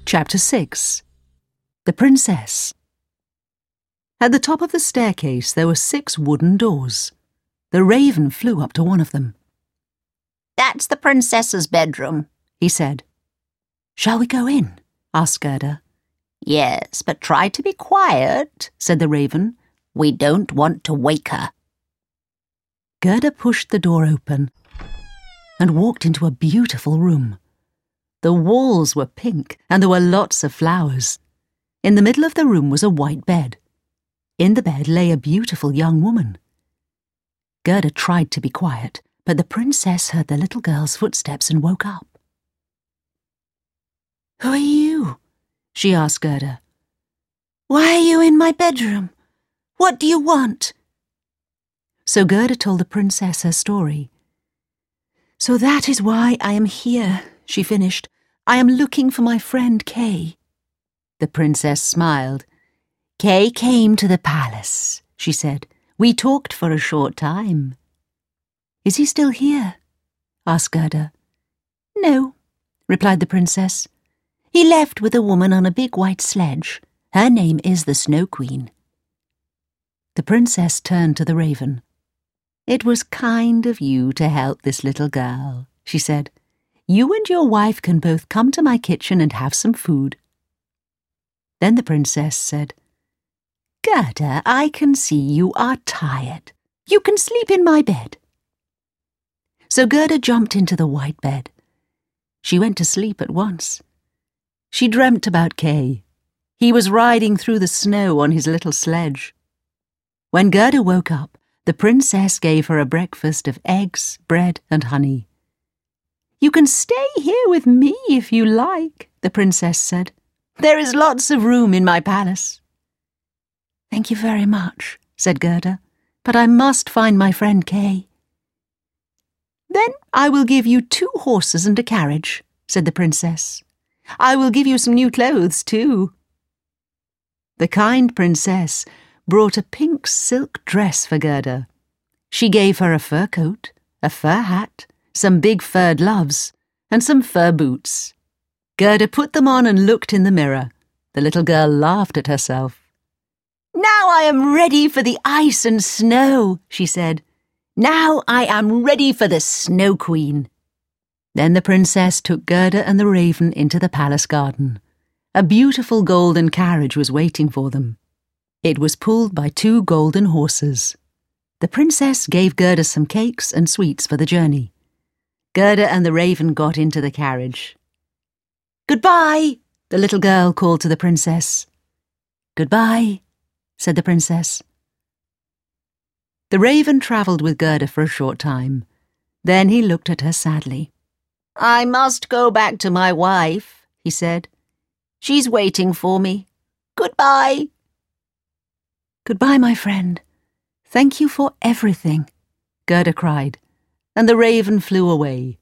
Chapter 6. The Princess. At the top of the staircase there were 6 wooden doors. The raven flew up to one of them. "That's the princess's bedroom," he said. "Shall we go in?" asked Gerda. "Yes, but try to be quiet," said the raven. "We don't want to wake her." Gerda pushed the door open and walked into a beautiful room. The walls were pink and there were lots of flowers. In the middle of the room was a white bed. In the bed lay a beautiful young woman. Gerda tried to be quiet, but the princess heard the little girl's footsteps and woke up. "Who are you?" she asked Gerda. "Why are you in my bedroom? What do you want?" So Gerda told the princess her story. "So that is why I am here," she finished. "I am looking for my friend Kay." The princess smiled. "Kay came to the palace," she said. "We talked for a short time." "Is he still here?" asked Gerda. "No," replied the princess. "He left with a woman on a big white sledge. Her name is the Snow Queen." The princess turned to the raven. "It was kind of you to help this little girl," she said. "You and your wife can both come to my kitchen and have some food." Then the princess said, "Gerda, I can see you are tired. You can sleep in my bed." So Gerda jumped into the white bed. She went to sleep at once. She dreamt about Kay. He was riding through the snow on his little sledge. When Gerda woke up, the princess gave her a breakfast of eggs, bread, and honey. "You can stay here with me if you like," the princess said. "There is lots of room in my palace." "Thank you very much," said Gerda, "but I must find my friend Kay." "Then I will give you 2 horses and a carriage," said the princess. "I will give you some new clothes, too." The kind princess brought a pink silk dress for Gerda. She gave her a fur coat, a fur hat, some big fur gloves, and some fur boots. Gerda put them on and looked in the mirror. The little girl laughed at herself. "Now I am ready for the ice and snow," she said. "Now I am ready for the Snow Queen." Then the princess took Gerda and the raven into the palace garden. A beautiful golden carriage was waiting for them. It was pulled by 2 golden horses. The princess gave Gerda some cakes and sweets for the journey. Gerda and the raven got into the carriage. "Goodbye," the little girl called to the princess. "Goodbye," said the princess. The raven travelled with Gerda for a short time. Then he looked at her sadly. "I must go back to my wife," he said. "She's waiting for me. Goodbye." "Goodbye, my friend. Thank you for everything," Gerda cried, and the raven flew away.